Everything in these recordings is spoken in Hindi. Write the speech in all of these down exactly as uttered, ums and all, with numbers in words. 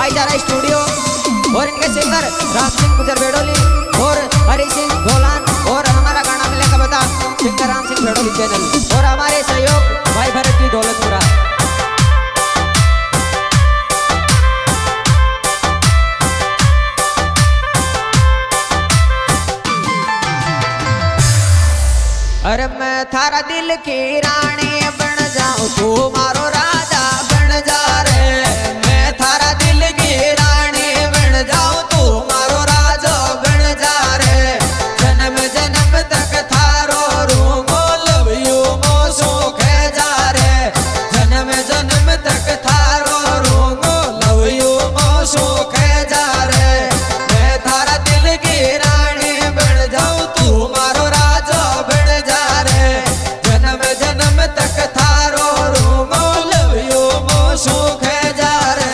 भाईचारा स्टूडियो और इनके सिंगर राम सिंह गुजर बेडोली और हरि सिंह गोलान और हमारा गाना मिलेगा बता सिंगर राम सिंह बेडोली चैनल और हमारे सहयोग भाई भरत जी दौलतपुरा। अरे मैं थारा दिल की रानी बन जाऊं तू मारो राजा बन जा रे। मैं थारा दिल की रानी बन जाऊं तू मारो राजा बन जा रे। जन्म जन्म तक थारो रूमो लव यू मो सुख जा रे। जन्म जन्म तक थारो रूमो लव यू मो सुख जा रे। मैं थारा दिल की रानी बन जाऊं तू मारो राजा बन जा रे। जन्म जन्म तक थारो रूमो लव यू मो सुख जा रे।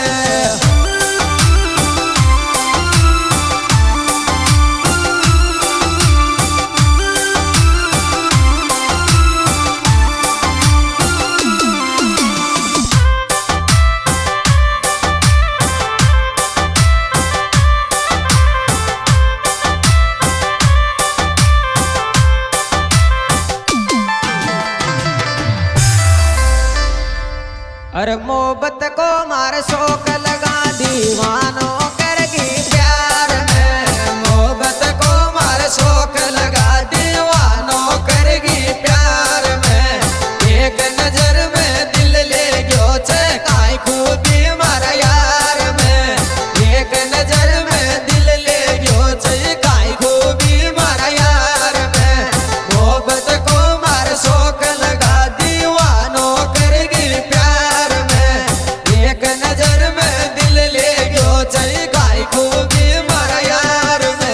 अरे मोहब्बत को मार शौक लगा दीवानों करगी प्यार में। मोहब्बत को मार शौक लगा दीवानों करगी प्यार में। एक नजर में दिल ले गयो छे काई खूबी मारा यार में। एक नजर में दिल ले गयो छे काई खूबी मारा यार में। मोहब्बत को मार शौक लगा दीवानों करगी प्यार में। एक नजर में दिल ले गयो चली गाय खूबी मारा यार में।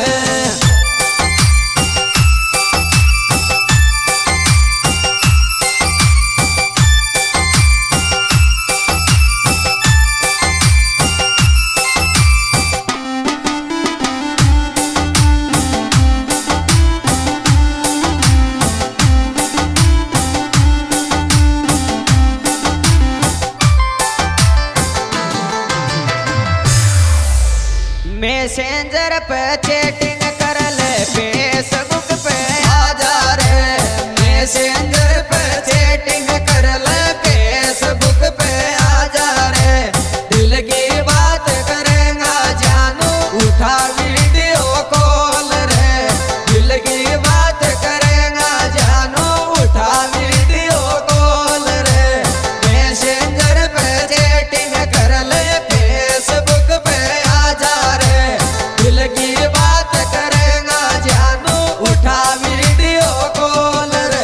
मैसेंजर पे चैटिंग कर ले फेसबुक पे आ जा रे। मैसेंजर पे चैटिंग कर ले फेसबुक पे आ जा रे। दिल की बात करेगा जानू उठा वीडियो कॉल रे। दिल की बात करेगा जानू उठा वीडियो कॉल रे। मैसेंजर पे चैटिंग कर ले फेसबुक पे आ जा रे। दिल की बात करेगा जानू उठा वीडियो कॉल रे।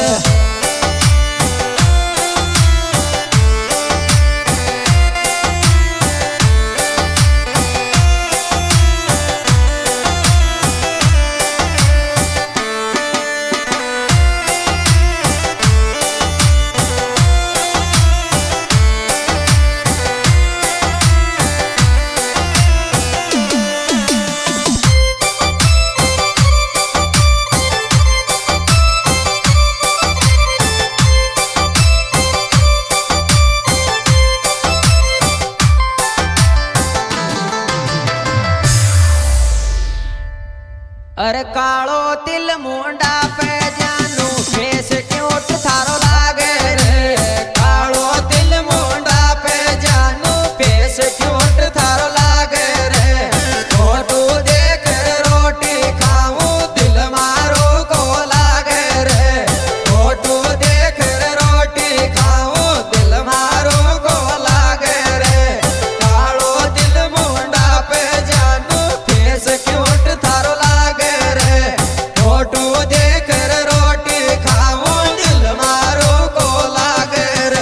अरे कालो तिल मुंडा पे जानू फेस क्यूट थारो लागे रे। कालो तिल मुंडा पे जानू फेस क्यूट थारो लागे रे। फोटो देख रोटी खाऊं दिल मारो को लागे रे। फोटो देख रोटी खाऊं दिल मारो को लागे रे। कालो तिल मुंडा पे जानू फेस क्यूट थारो लागे रे। फोटो देख रोटी खाऊं दिल मारो को लागे रे।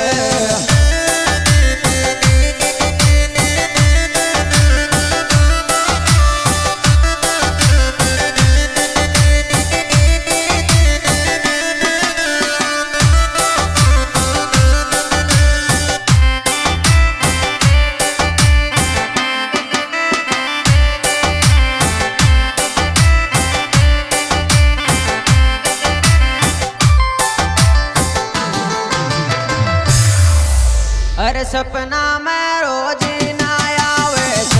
अरे सपना में रोज ना आवे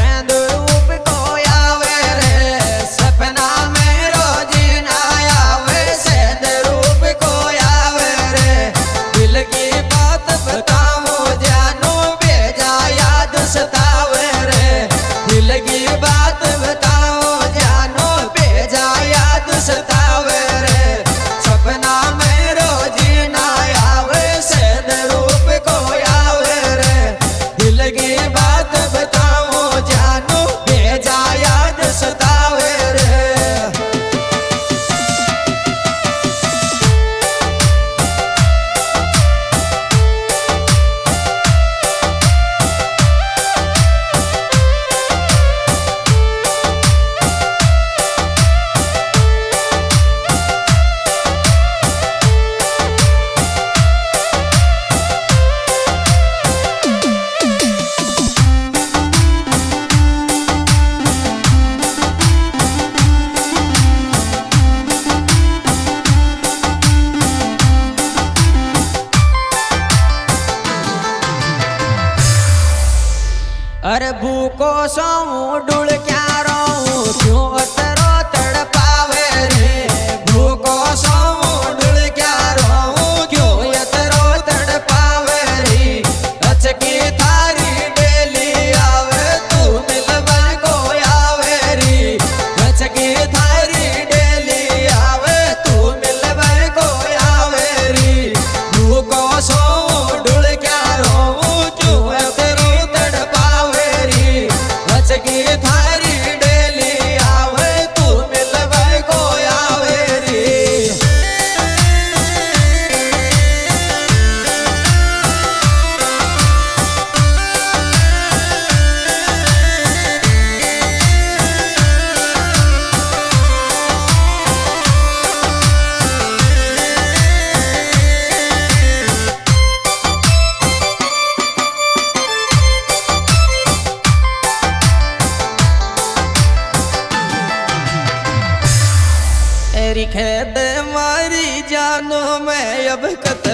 अरे भूको सो डुल क्या रहूं क्यों अतरो तड़पावे रे भूको सो डुल क्या रहूं क्यों अतरो तड़पावे रे अचकी थारी डेली आवे तू मिलवा को आवे रे अचकी थारी डेली आवे तू मिलवा को आवे रे भूको सो डुल क्या रहूं क्यों अतरो तड़पावे रे अचकी थारी डेली आवे तू मिलवा को आवे रे। एरी खेद मारी जानो मैं अब कत